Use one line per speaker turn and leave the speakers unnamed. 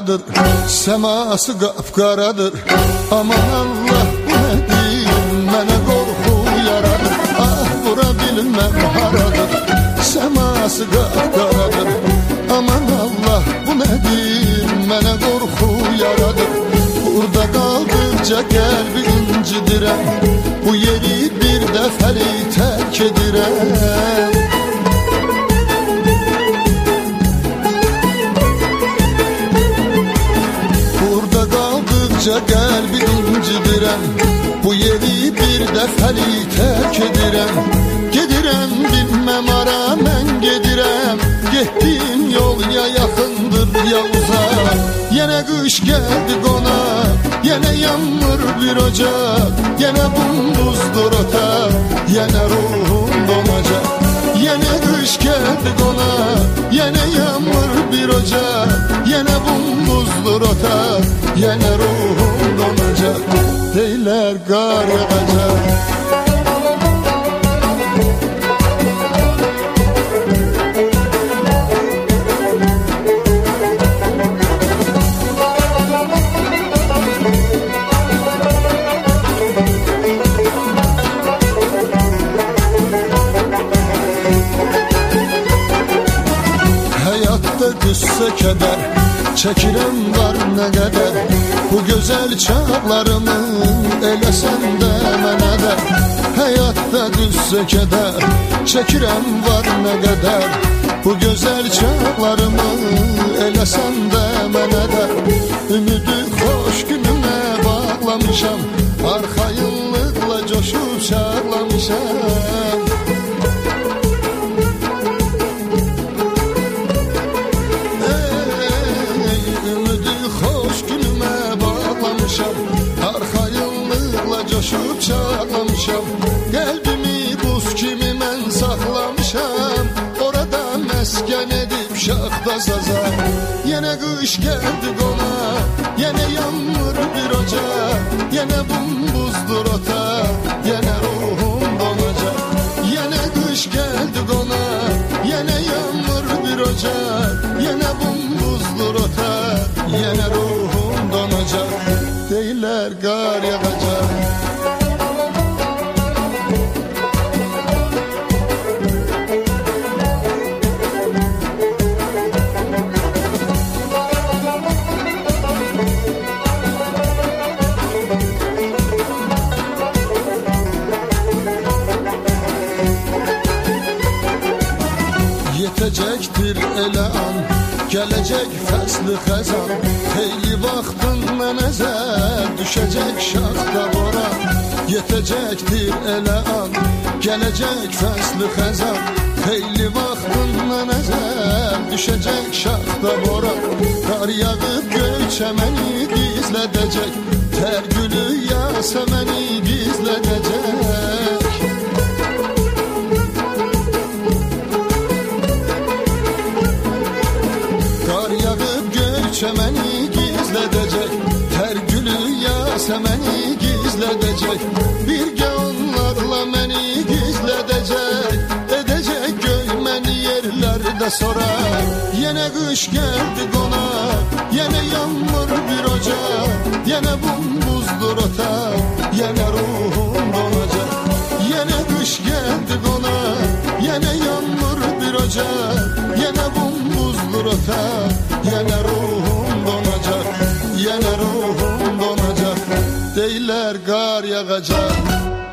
karadır, seması kapkaradır. Aman Allah bu nedir, mənə qorxu yaradır. Ah vura bilməm haradır, seması kapkaradır. Aman Allah bu nedir, mənə qorxu yaradır. Burada qaldıqca qəlbi incidirəm, bu yeri bir dəfəli tərk edirəm. Burada qaldıqca qəlbi incidirəm, bu yeri bir dəfəli tərk edirəm. Gedirəm bilməm ara mən gedirəm, getdiyim yol ya yaxındır ya uzaq. Yenə qış gəldi qonaq, yenə yanmır bir ocaq. Yenə bumbuzdur otaq, yenə ruhum donacaq. Yenə qış gəldi qonaq, yenə yanmır bir ocaq. Yenə bumbuzdur otaq, yenə ruhum donacaq. Deylər qar yağacaq. Qüssə kədər çəkirəm var nə qədər. Bu gözəl çağlarımı eləsən də mənə də. Həyatda qüssə kədər çəkirəm var nə qədər. Bu gözəl çağlarımı eləsən də mənə də. Ümidi xoş günümə bağlamışam, arxayınlıqla coşub çağlamışam. Arxayınlıqla coşub çağlamışam. Qəlbimi buz kimi mən saxlamışam, orada məskən edib şaxta saza. Yenə qış gəldi qonaq, yenə yanmır bir ocaq. Yenə bumbuzdur otaq, yenə ruhum donacaq. Yenə qış gəldi qonaq, yenə yanmır bir ocaq. Yenə bumbuzdur otaq, yenə ruhum donacaq. Deylər qar yağacaq. Yetəcəkdir elə an, gələcək fəsli xəzan. Xeyli vaxtın mənə zər, düşəcək şaxta boran. Yetəcəkdir elə an, gələcək fəsli xəzan. Xeyli vaxtın mənə zər, düşəcək şaxta boran. Qar yağıb göy çəməni gizlədəcək, tər gülü yasəməni gizlədəcək. Çəməni gizlədəcək, tər gülü yasəməni gizlədəcək. Birgə onlarla məni gizlədəcək, edəcək göy məni yerlərdə sorar. Yenə qış gəldi qonaq, yenə yanmır bir ocaq. Yenə bumbuzdur otaq, yenə ruhum donacaq. Yenə qış gəldi qonaq, yenə yanmır bir ocaq. Yenə bumbuzdur otaq, yenə ruhum donacaq. Yenə ruhum donacaq. Deylər qar yağacaq.